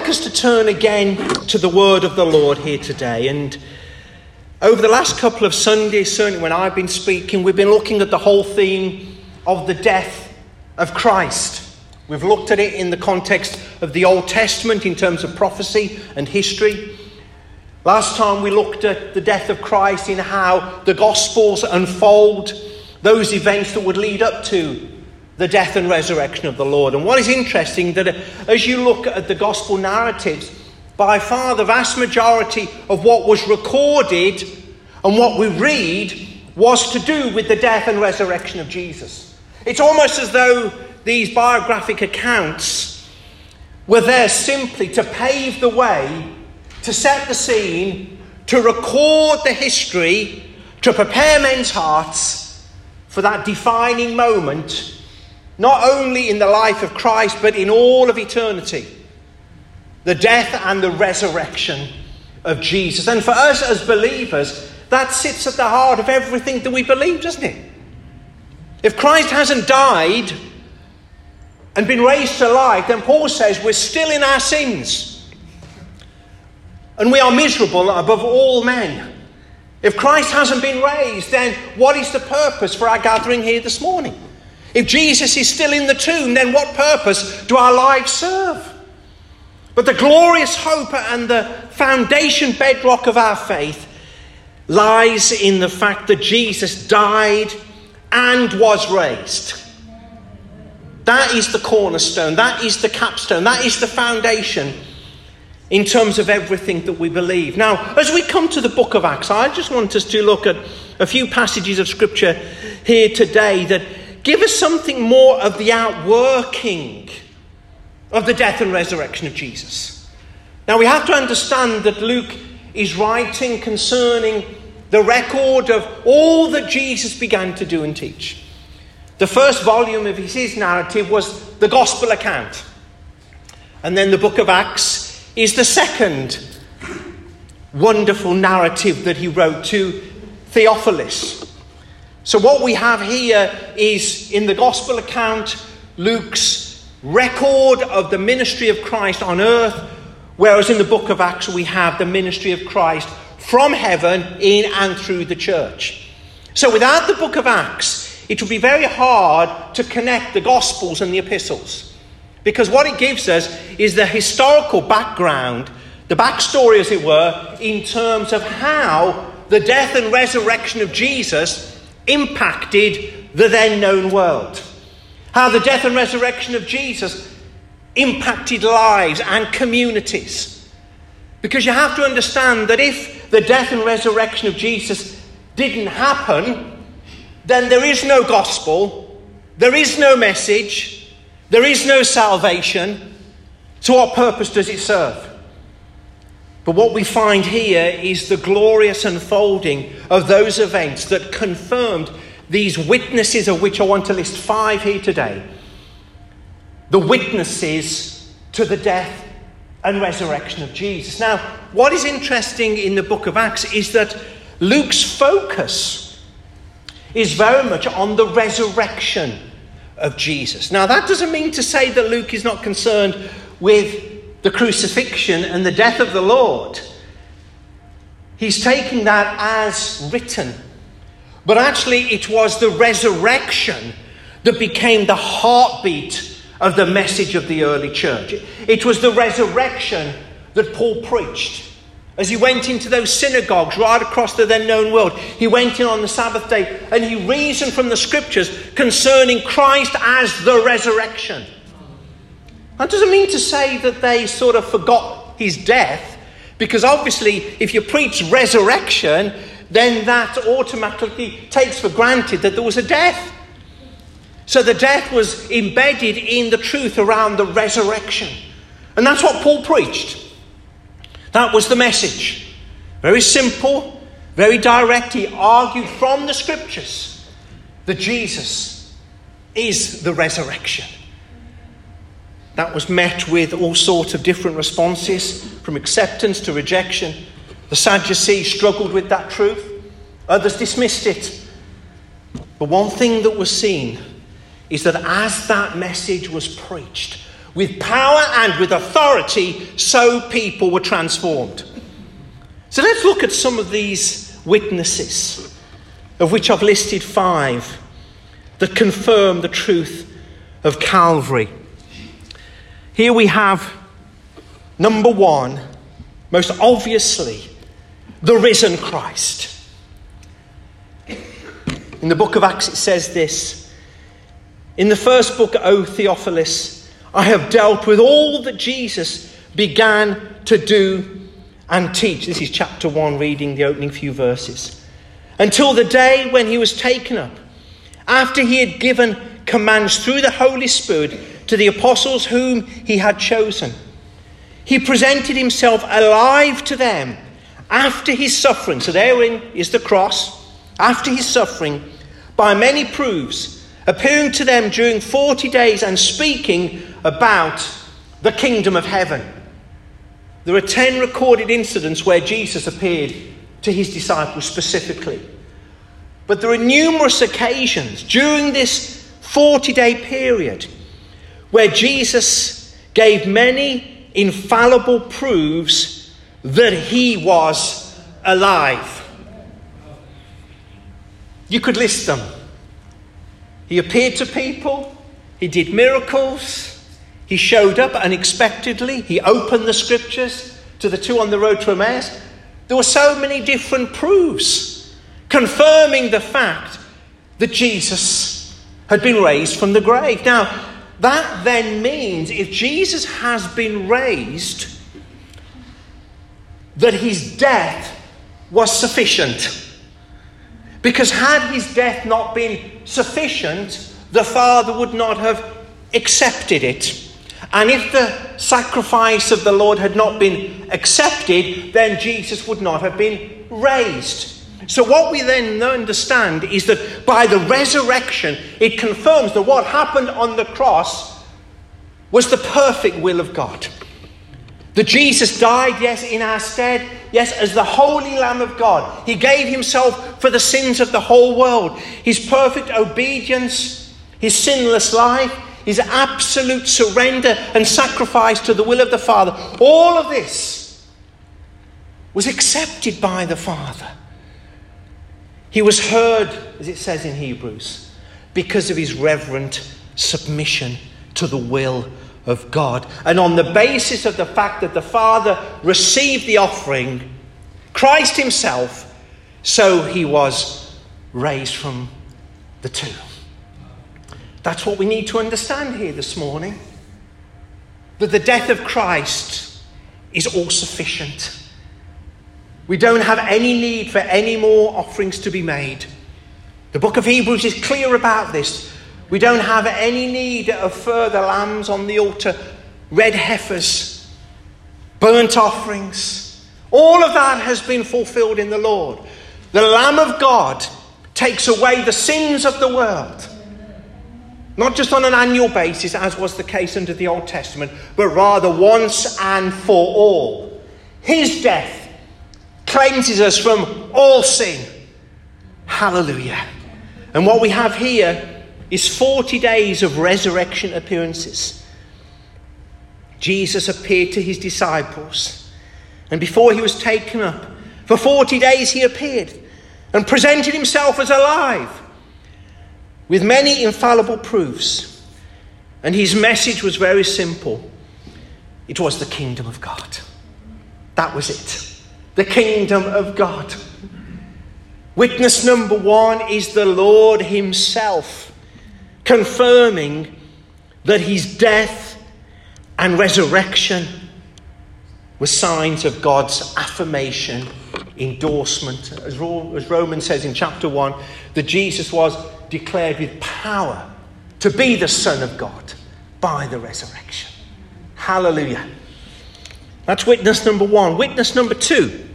like us to turn again to the word of the Lord here today. And over the last couple of Sundays, certainly when I've been speaking, we've been looking at the whole theme of the death of Christ. We've looked at it in the context of the Old Testament in terms of prophecy and history. Last time we looked at the death of Christ in how the Gospels unfold those events that would lead up to the death and resurrection of the Lord. And what is interesting, that as you look at the Gospel narratives, by far the vast majority of what was recorded and what we read was to do with the death and resurrection of Jesus. It's almost as though these biographic accounts were there simply to pave the way, to set the scene, to record the history, to prepare men's hearts for that defining moment, not only in the life of Christ, but in all of eternity. The death and the resurrection of Jesus. And for us as believers, that sits at the heart of everything that we believe, doesn't it? If Christ hasn't died and been raised to life, then Paul says we're still in our sins. And we are miserable above all men. If Christ hasn't been raised, then what is the purpose for our gathering here this morning? If Jesus is still in the tomb, then what purpose do our lives serve? But the glorious hope and the foundation bedrock of our faith lies in the fact that Jesus died and was raised. That is the cornerstone. That is the capstone. That is the foundation in terms of everything that we believe. Now, as we come to the book of Acts, I just want us to look at a few passages of Scripture here today that give us something more of the outworking of the death and resurrection of Jesus. Now, we have to understand that Luke is writing concerning the record of all that Jesus began to do and teach. The first volume of his narrative was the gospel account. And then the book of Acts is the second wonderful narrative that he wrote to Theophilus. So what we have here is, in the gospel account, Luke's record of the ministry of Christ on earth, whereas in the book of Acts we have the ministry of Christ from heaven in and through the church. So without the book of Acts, it would be very hard to connect the Gospels and the epistles, because what it gives us is the historical background, the backstory as it were, in terms of how the death and resurrection of Jesus impacted the then known world. How the death and resurrection of Jesus impacted lives and communities. Because you have to understand that if the death and resurrection of Jesus didn't happen, then there is no gospel, there is no message, there is no salvation. So what purpose does it serve? But what we find here is the glorious unfolding of those events that confirmed these witnesses, of which I want to list 5 here today. The witnesses to the death and resurrection of Jesus. Now, what is interesting in the book of Acts is that Luke's focus is very much on the resurrection of Jesus. Now, that doesn't mean to say that Luke is not concerned with the crucifixion and the death of the Lord. He's taking that as written. But actually, it was the resurrection that became the heartbeat of the message of the early church. It was the resurrection that Paul preached. As he went into those synagogues right across the then known world, he went in on the Sabbath day and he reasoned from the scriptures concerning Christ as the resurrection. That doesn't mean to say that they sort of forgot his death, because obviously if you preach resurrection, then that automatically takes for granted that there was a death. So the death was embedded in the truth around the resurrection. And that's what Paul preached. That was the message. Very simple, very direct. He argued from the scriptures that Jesus is the resurrection. That was met with all sorts of different responses, from acceptance to rejection. The Sadducees struggled with that truth. Others dismissed it. But one thing that was seen is that as that message was preached, with power and with authority, so people were transformed. So let's look at some of these witnesses, of which I've listed 5, that confirm the truth of Calvary. Here we have, number 1, most obviously, the risen Christ. In the book of Acts it says this: in the first book, O Theophilus, I have dealt with all that Jesus began to do and teach. This is chapter 1, reading the opening few verses. Until the day when he was taken up, after he had given commands through the Holy Spirit to the apostles whom he had chosen. He presented himself alive to them after his suffering. So therein is the cross. After his suffering, by many proofs, appearing to them during 40 days and speaking about the kingdom of heaven. There are 10 recorded incidents where Jesus appeared to his disciples specifically. But there are numerous occasions during this 40-day period where Jesus gave many infallible proofs that he was alive. You could list them. He appeared to people. He did miracles. He showed up unexpectedly. He opened the scriptures to the 2 on the road to Emmaus. There were so many different proofs confirming the fact that Jesus had been raised from the grave. Now, that then means if Jesus has been raised, that his death was sufficient. Because had his death not been sufficient, the Father would not have accepted it. And if the sacrifice of the Lord had not been accepted, then Jesus would not have been raised. So what we then understand is that by the resurrection, it confirms that what happened on the cross was the perfect will of God. That Jesus died, yes, in our stead, yes, as the holy Lamb of God. He gave himself for the sins of the whole world. His perfect obedience, his sinless life, his absolute surrender and sacrifice to the will of the Father. All of this was accepted by the Father. He was heard, as it says in Hebrews, because of his reverent submission to the will of God. And on the basis of the fact that the Father received the offering, Christ himself, so he was raised from the tomb. That's what we need to understand here this morning. That the death of Christ is all sufficient. We don't have any need for any more offerings to be made. The book of Hebrews is clear about this. We don't have any need of further lambs on the altar, red heifers, burnt offerings. All of that has been fulfilled in the Lord. The Lamb of God takes away the sins of the world. Not just on an annual basis, as was the case under the Old Testament, but rather once and for all. His death cleanses us from all sin. Hallelujah. And what we have here is 40 days of resurrection appearances. Jesus appeared to his disciples. And before he was taken up, for 40 days he appeared and presented himself as alive, with many infallible proofs. And his message was very simple. It was the kingdom of God. That was it. The kingdom of God. Witness number 1 is the Lord himself, confirming that his death and resurrection were signs of God's affirmation, endorsement. As Romans says in chapter 1, that Jesus was declared with power to be the Son of God by the resurrection. Hallelujah. That's witness number 1. Witness number 2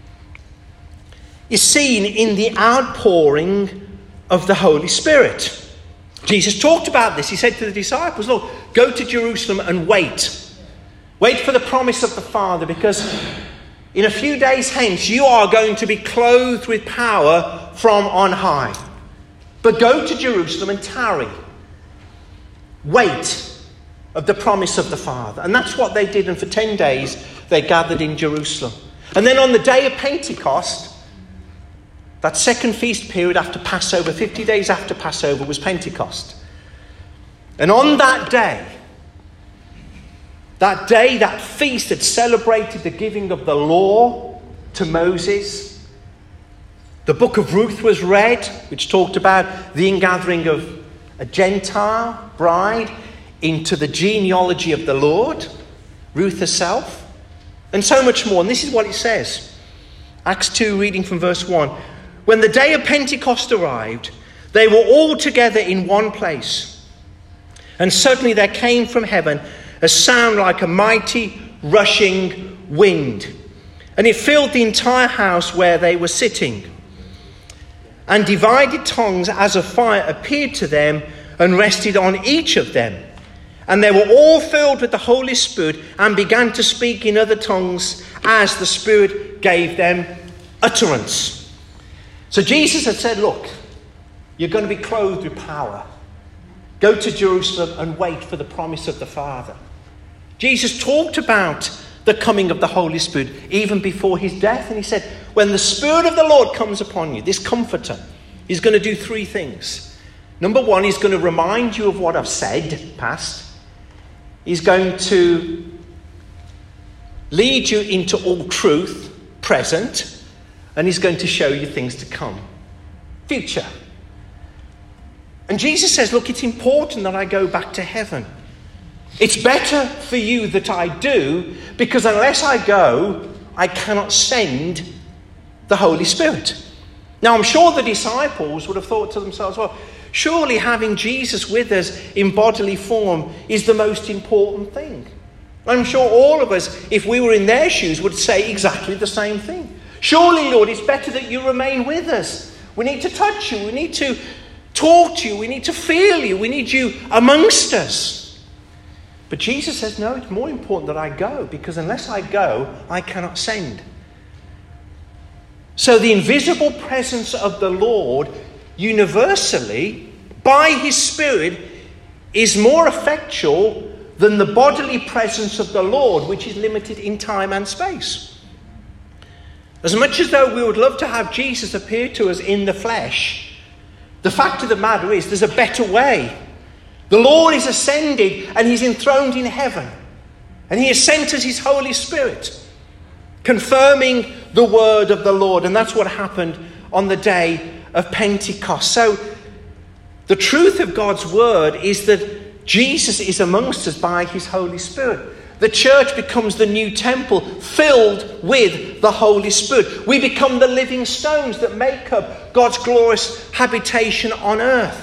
is seen in the outpouring of the Holy Spirit. Jesus talked about this. He said to the disciples, look, go to Jerusalem and wait. Wait for the promise of the Father, because in a few days hence you are going to be clothed with power from on high. But go to Jerusalem and tarry. Wait of the promise of the Father. And that's what they did. And for 10 days, they gathered in Jerusalem. And then on the day of Pentecost, that second feast period after Passover, 50 days after Passover, was Pentecost. And on that day, that feast that celebrated the giving of the law to Moses, the book of Ruth was read, which talked about the ingathering of a Gentile bride into the genealogy of the Lord, Ruth herself, and so much more. And this is what it says. Acts 2, reading from verse 1. When the day of Pentecost arrived, they were all together in one place. And suddenly there came from heaven a sound like a mighty rushing wind. And it filled the entire house where they were sitting. And divided tongues as of fire appeared to them and rested on each of them. And they were all filled with the Holy Spirit and began to speak in other tongues as the Spirit gave them utterance. So Jesus had said, look, you're going to be clothed with power. Go to Jerusalem and wait for the promise of the Father. Jesus talked about the coming of the Holy Spirit even before his death. And he said, when the Spirit of the Lord comes upon you, this comforter, he's going to do three things. Number one, he's going to remind you of what I've said, past. He's going to lead you into all truth, present. And he's going to show you things to come, future. And Jesus says, look, it's important that I go back to heaven. It's better for you that I do, because unless I go, I cannot send the Holy Spirit. Now, I'm sure the disciples would have thought to themselves, well, surely having Jesus with us in bodily form is the most important thing. I'm sure all of us, if we were in their shoes, would say exactly the same thing. Surely, Lord, it's better that you remain with us. We need to touch you. We need to talk to you. We need to feel you. We need you amongst us. But Jesus says, no, it's more important that I go, because unless I go, I cannot send. So the invisible presence of the Lord universally, by his Spirit, is more effectual than the bodily presence of the Lord, which is limited in time and space. As much as though we would love to have Jesus appear to us in the flesh, the fact of the matter is there's a better way. The Lord is ascended and he's enthroned in heaven. And he has sent us his Holy Spirit, confirming the word of the Lord. And that's what happened on the day of Pentecost. So the truth of God's word is that Jesus is amongst us by his Holy Spirit. The church becomes the new temple filled with the Holy Spirit. We become the living stones that make up God's glorious habitation on earth.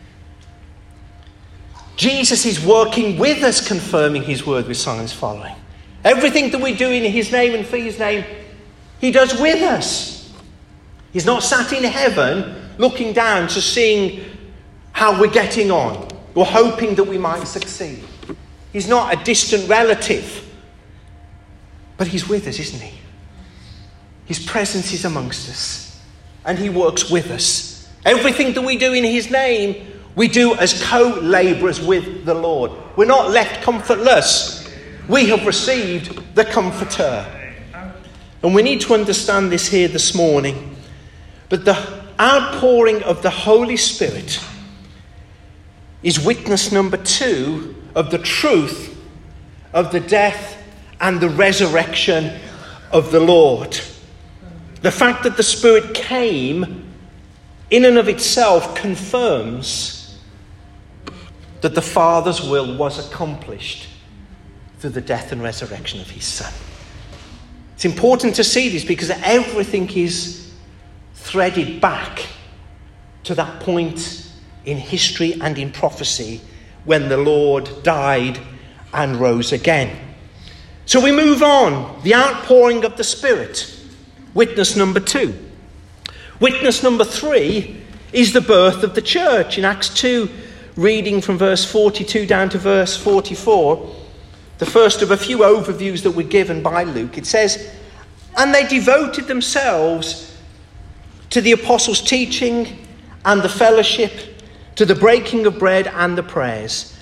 Jesus is working with us, confirming his word with signs following. Everything that we do in his name and for his name, he does with us. He's not sat in heaven looking down to seeing how we're getting on or hoping that we might succeed. He's not a distant relative, but he's with us, isn't he? His presence is amongst us, and he works with us. Everything that we do in his name, we do as co-labourers with the Lord. We're not left comfortless. We have received the Comforter. And we need to understand this here this morning. But the outpouring of the Holy Spirit is witness number 2 of the truth of the death and the resurrection of the Lord. The fact that the Spirit came in and of itself confirms that the Father's will was accomplished through the death and resurrection of his Son. It's important to see this because everything is threaded back to that point in history and in prophecy when the Lord died and rose again. So we move on. The outpouring of the Spirit. Witness number 2. Witness number 3 is the birth of the church. In Acts 2, reading from verse 42 down to verse 44, the first of a few overviews that were given by Luke, it says, "And they devoted themselves to the apostles' teaching and the fellowship, to the breaking of bread and the prayers.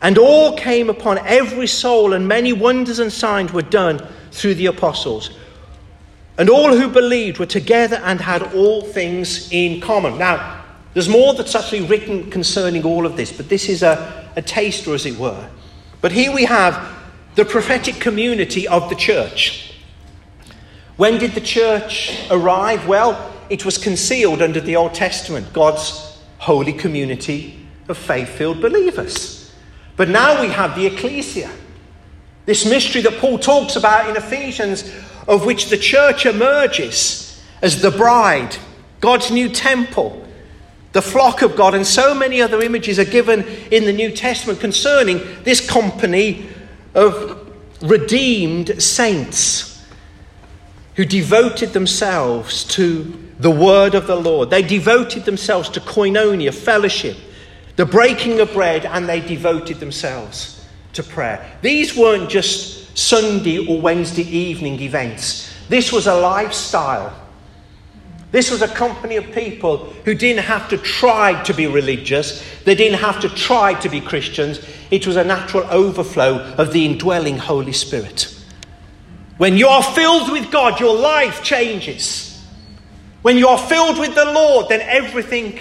And awe came upon every soul, and many wonders and signs were done through the apostles. And all who believed were together and had all things in common. Now, there's more that's actually written concerning all of this, but this is a taster, as it were. But here we have the prophetic community of the church. When did the church arrive? Well, it was concealed under the Old Testament, God's holy community of faith-filled believers. But now we have the ecclesia, this mystery that Paul talks about in Ephesians, of which the church emerges as the bride, God's new temple, the flock of God, and so many other images are given in the New Testament concerning this company of redeemed saints who devoted themselves to the word of the Lord. They devoted themselves to koinonia, fellowship, the breaking of bread, and they devoted themselves to prayer. These weren't just Sunday or Wednesday evening events. This was a lifestyle. This was a company of people who didn't have to try to be religious. They didn't have to try to be Christians. It was a natural overflow of the indwelling Holy Spirit. When you are filled with God, your life changes. When you are filled with the Lord, then everything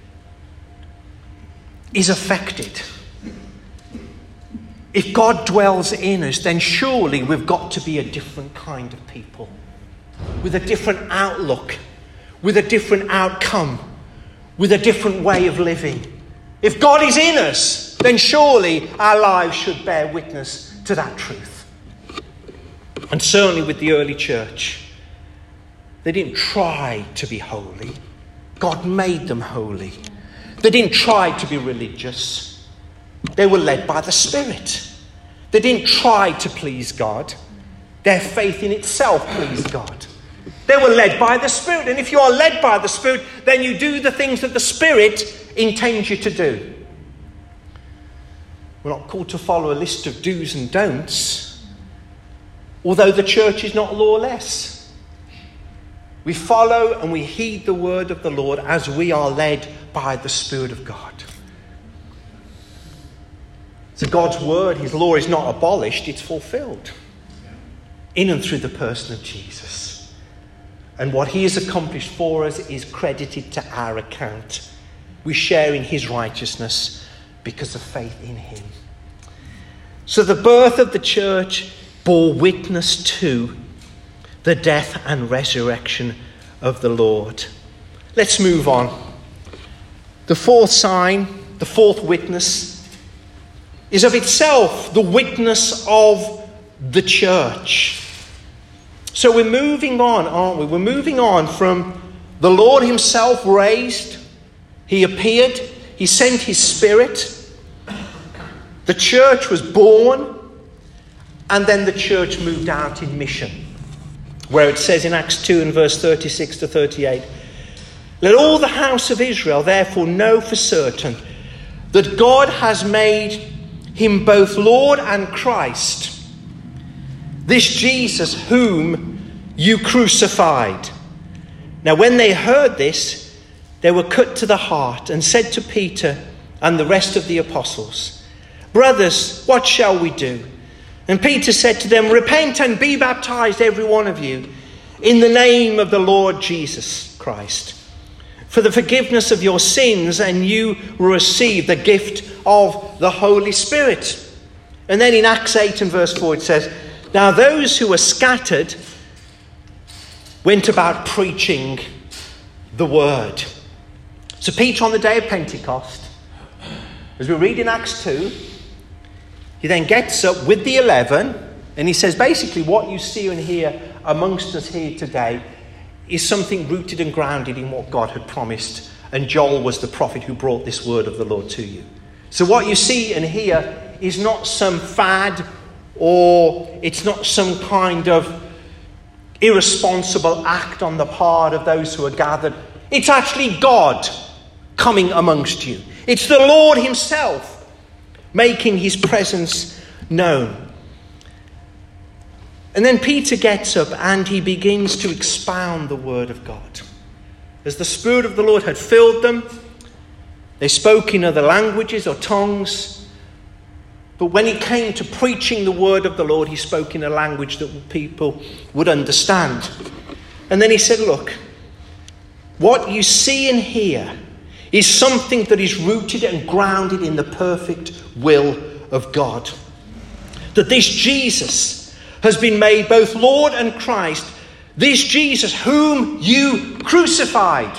is affected. If God dwells in us, then surely we've got to be a different kind of people, with a different outlook, with a different outcome, with a different way of living. If God is in us, then surely our lives should bear witness to that truth. And certainly with the early church, they didn't try to be holy. God made them holy. They didn't try to be religious. They were led by the Spirit. They didn't try to please God. Their faith in itself pleased God. They were led by the Spirit. And if you are led by the Spirit, then you do the things that the Spirit intends you to do. We're not called to follow a list of do's and don'ts, although the church is not lawless. We follow and we heed the word of the Lord as we are led by the Spirit of God. So God's word, his law, is not abolished, it's fulfilled in and through the person of Jesus. And what he has accomplished for us is credited to our account. We share in his righteousness because of faith in him. So the birth of the church bore witness to the death and resurrection of the Lord. Let's move on. The fourth sign, the fourth witness, is of itself the witness of the church. So we're moving on, aren't we? We're moving on from the Lord himself raised. He appeared. He sent his Spirit. The church was born. And then the church moved out in mission, where it says in Acts 2 and verse 36 to 38, "Let all the house of Israel therefore know for certain that God has made him both Lord and Christ, this Jesus whom you crucified." Now when they heard this, they were cut to the heart and said to Peter and the rest of the apostles, "Brothers, what shall we do?" And Peter said to them, "Repent and be baptized, every one of you, in the name of the Lord Jesus Christ, for the forgiveness of your sins, and you will receive the gift of the Holy Spirit." And then in Acts 8 and verse 4 it says, "Now those who were scattered went about preaching the word." So Peter, on the day of Pentecost, as we read in Acts 2, he then gets up with the 11 and he says, basically what you see and hear amongst us here today is something rooted and grounded in what God had promised. And Joel was the prophet who brought this word of the Lord to you. So what you see and hear is not some fad, or it's not some kind of irresponsible act on the part of those who are gathered. It's actually God coming amongst you. It's the Lord himself making his presence known. And then Peter gets up and he begins to expound the word of God. As the Spirit of the Lord had filled them, they spoke in other languages or tongues But when it came to preaching the word of the Lord, he spoke in a language that people would understand. And then he said, look, what you see and hear is something that is rooted and grounded in the perfect will of God. That this Jesus has been made both Lord and Christ. This Jesus whom you crucified.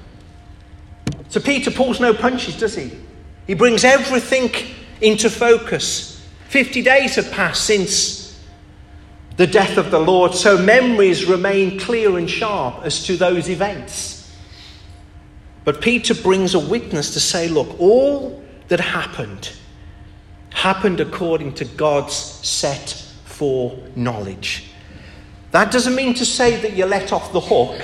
So Peter pulls no punches, does he? He brings everything into focus. 50 days have passed since the death of the Lord, so memories remain clear and sharp as to those events. But Peter brings a witness to say, look, all that happened according to God's set foreknowledge. That doesn't mean to say that you're let off the hook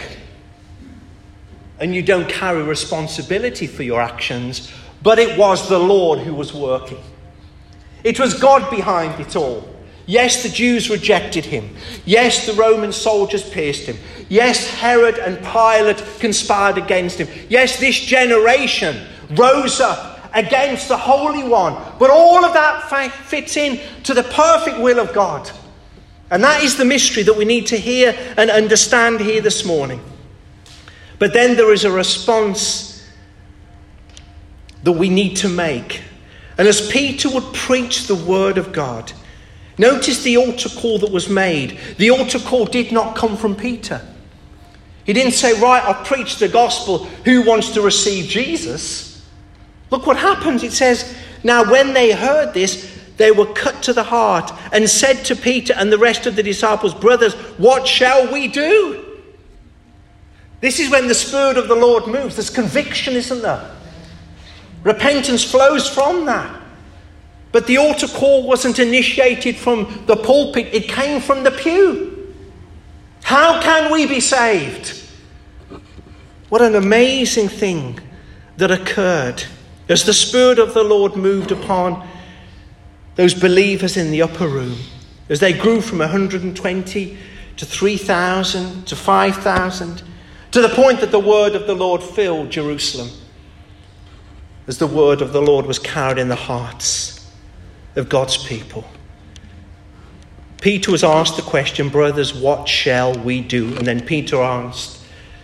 and you don't carry responsibility for your actions, but it was the Lord who was working. It was God behind it all. Yes, the Jews rejected him. Yes, the Roman soldiers pierced him. Yes, Herod and Pilate conspired against him. Yes, this generation rose up against the Holy One. But all of that fits in to the perfect will of God. And that is the mystery that we need to hear and understand here this morning. But then there is a response that we need to make. And as Peter would preach the word of God, notice the altar call that was made. The altar call did not come from Peter. He didn't say, right, I'll preach the gospel. Who wants to receive Jesus? Look what happens. It says, now when they heard this, they were cut to the heart and said to Peter and the rest of the disciples, brothers, what shall we do? This is when the Spirit of the Lord moves. There's conviction, isn't there? Repentance flows from that. But the altar call wasn't initiated from the pulpit. It came from the pew. How can we be saved? What an amazing thing that occurred as the Spirit of the Lord moved upon those believers in the upper room. As they grew from 120 to 3,000 to 5,000. To the point that the word of the Lord filled Jerusalem. As the word of the Lord was carried in the hearts of God's people. Peter was asked the question, brothers, what shall we do? And then Peter asked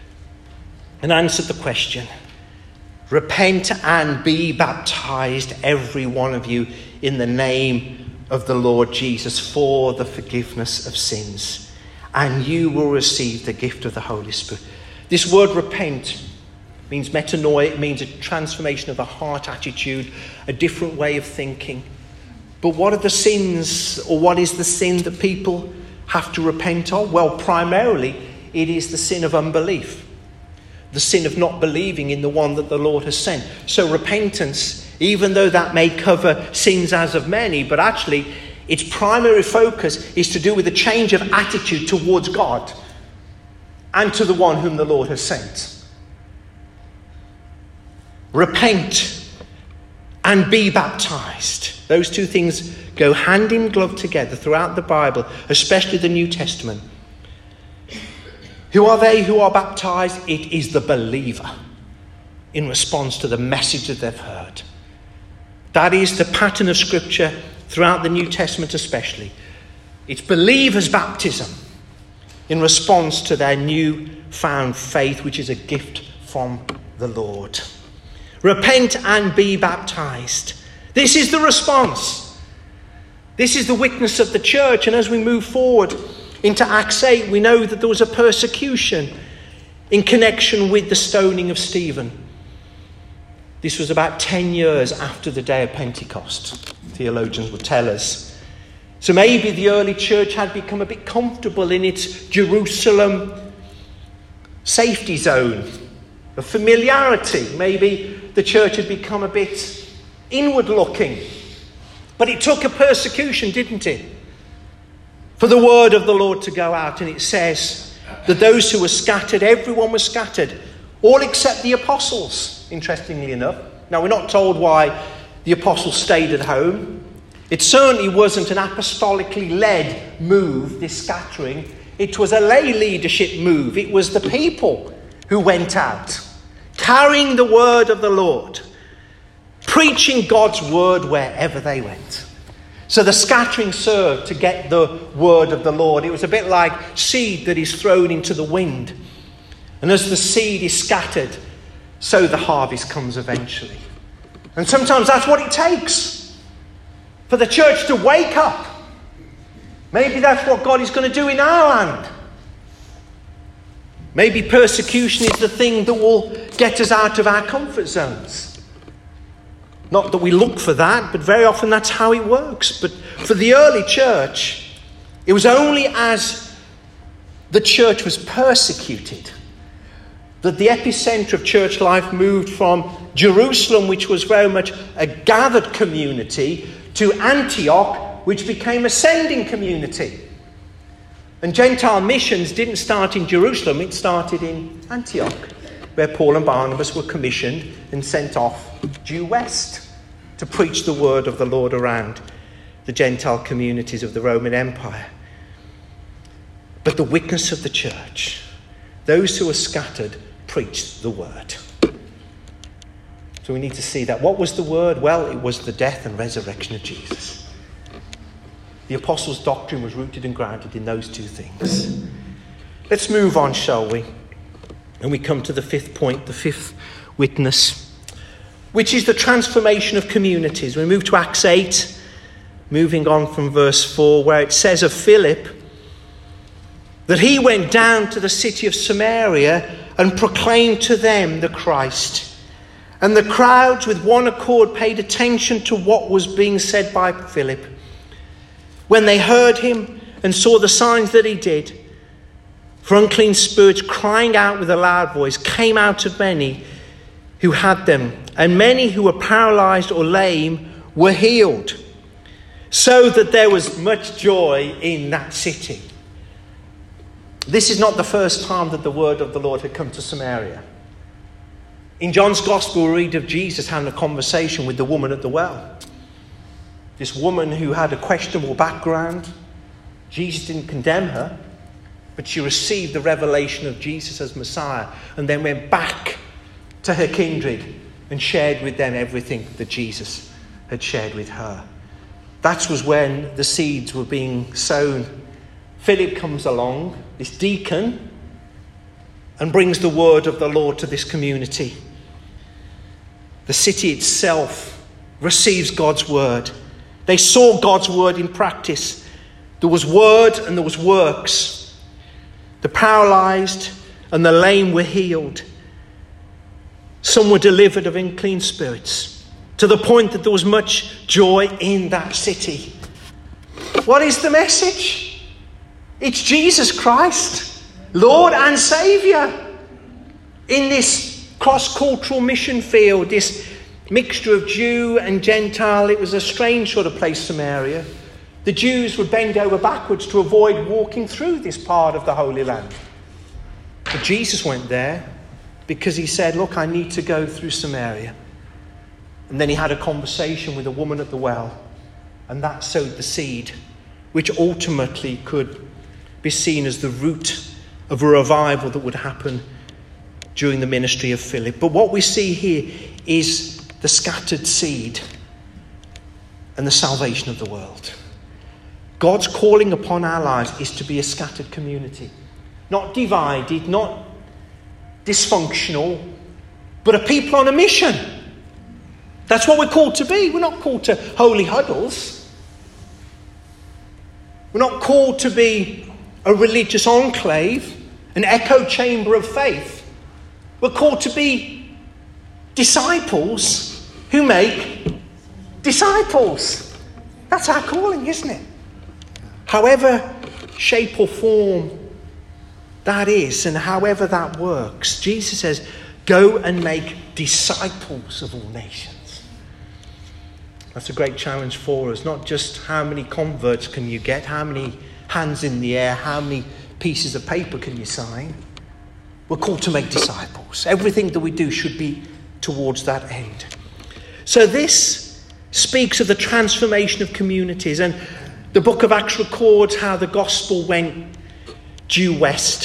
and answered the question. Repent and be baptized, every one of you, in the name of the Lord Jesus for the forgiveness of sins. And you will receive the gift of the Holy Spirit. This word repent means metanoia. It means a transformation of the heart attitude, a different way of thinking. But what are the sins, or what is the sin that people have to repent of? Well, primarily, it is the sin of unbelief. The sin of not believing in the one that the Lord has sent. So repentance, even though that may cover sins as of many, but actually its primary focus is to do with a change of attitude towards God and to the one whom the Lord has sent. Repent and be baptized. Those two things go hand in glove together throughout the Bible, especially the New Testament. Who are they who are baptized? It is the believer in response to the message that they've heard. That is the pattern of Scripture throughout the New Testament especially. It's believers' baptism in response to their new-found faith, which is a gift from the Lord. Repent and be baptized. This is the response. This is the witness of the church. And as we move forward into Acts 8, we know that there was a persecution in connection with the stoning of Stephen. This was about 10 years after the day of Pentecost, theologians would tell us. So maybe the early church had become a bit comfortable in its Jerusalem safety zone of familiarity. Maybe the church had become a bit inward looking. But it took a persecution, didn't it? For the word of the Lord to go out. And it says that those who were scattered, everyone was scattered, all except the apostles, interestingly enough. Now, we're not told why the apostles stayed at home. It certainly wasn't an apostolically led move, this scattering. It was a lay leadership move. It was the people who went out, carrying the word of the Lord, preaching God's word wherever they went. So the scattering served to get the word of the Lord. It was a bit like seed that is thrown into the wind. And as the seed is scattered, so the harvest comes eventually. And sometimes that's what it takes for the church to wake up. Maybe that's what God is going to do in our land. Maybe persecution is the thing that will get us out of our comfort zones. Not that we look for that, but very often that's how it works. But for the early church, it was only as the church was persecuted that the epicenter of church life moved from Jerusalem, which was very much a gathered community, to Antioch, which became a sending community. And Gentile missions didn't start in Jerusalem, it started in Antioch, where Paul and Barnabas were commissioned and sent off due west to preach the word of the Lord around the Gentile communities of the Roman Empire. But the witness of the church, those who were scattered, preached the word. So we need to see that. What was the word? Well, it was the death and resurrection of Jesus. The apostles' doctrine was rooted and grounded in those two things. Let's move on, shall we? And we come to the fifth point, the fifth witness, which is the transformation of communities. We move to Acts 8, moving on from verse 4, where it says of Philip that he went down to the city of Samaria and proclaimed to them the Christ. And the crowds with one accord paid attention to what was being said by Philip. When they heard him and saw the signs that he did, for unclean spirits, crying out with a loud voice, came out of many who had them, and many who were paralyzed or lame were healed, so that there was much joy in that city. This is not the first time that the word of the Lord had come to Samaria. In John's Gospel, we read of Jesus having a conversation with the woman at the well. This woman who had a questionable background. Jesus didn't condemn her, but she received the revelation of Jesus as Messiah and then went back to her kindred and shared with them everything that Jesus had shared with her. That was when the seeds were being sown. Philip comes along, this deacon, and brings the word of the Lord to this community. The city itself receives God's word. They saw God's word in practice. There was word and there was works. The paralyzed and the lame were healed. Some were delivered of unclean spirits, to the point that there was much joy in that city. What is the message? It's Jesus Christ, Lord and Saviour. In this cross-cultural mission field, this mixture of Jew and Gentile, it was a strange sort of place, Samaria. The Jews would bend over backwards to avoid walking through this part of the Holy Land. But Jesus went there because he said, look, I need to go through Samaria. And then he had a conversation with a woman at the well, and that sowed the seed, which ultimately could be seen as the root of a revival that would happen during the ministry of Philip. But what we see here is the scattered seed and the salvation of the world. God's calling upon our lives is to be a scattered community. Not divided, not dysfunctional, but a people on a mission. That's what we're called to be. We're not called to holy huddles. We're not called to be a religious enclave, an echo chamber of faith. We're called to be disciples who make disciples. That's our calling, isn't it? However shape or form that is, and however that works, Jesus says, go and make disciples of all nations. That's a great challenge for us. Not just how many converts can you get, how many hands in the air, how many pieces of paper can you sign. We're called to make disciples. Everything that we do should be towards that end. So this speaks of the transformation of communities, and the book of Acts records how the gospel went due west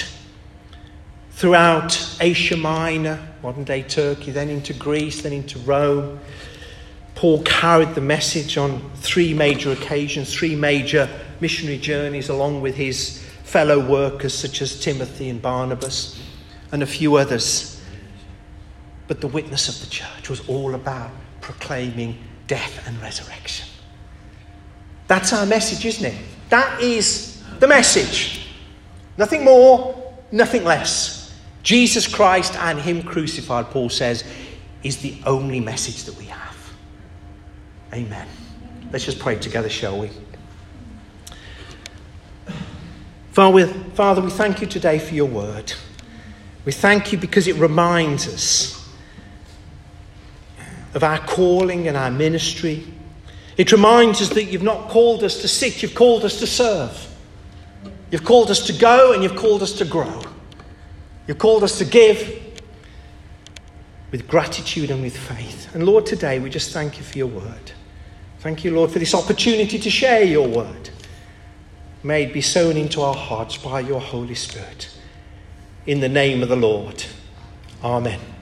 throughout Asia Minor, modern day Turkey, then into Greece, then into Rome. Paul carried the message on 3 major occasions, 3 major missionary journeys, along with his fellow workers such as Timothy and Barnabas and a few others. But the witness of the church was all about proclaiming death and resurrection. That's our message, isn't it? That is the message. Nothing more, nothing less. Jesus Christ and him crucified, Paul says, is the only message that we have. Amen. Let's just pray together, shall we? Father, we thank you today for your word. We thank you because it reminds us of our calling and our ministry. It reminds us that you've not called us to sit, you've called us to serve. You've called us to go and you've called us to grow. You've called us to give with gratitude and with faith. And Lord, today we just thank you for your word. Thank you, Lord, for this opportunity to share your word. May it be sown into our hearts by your Holy Spirit. In the name of the Lord. Amen.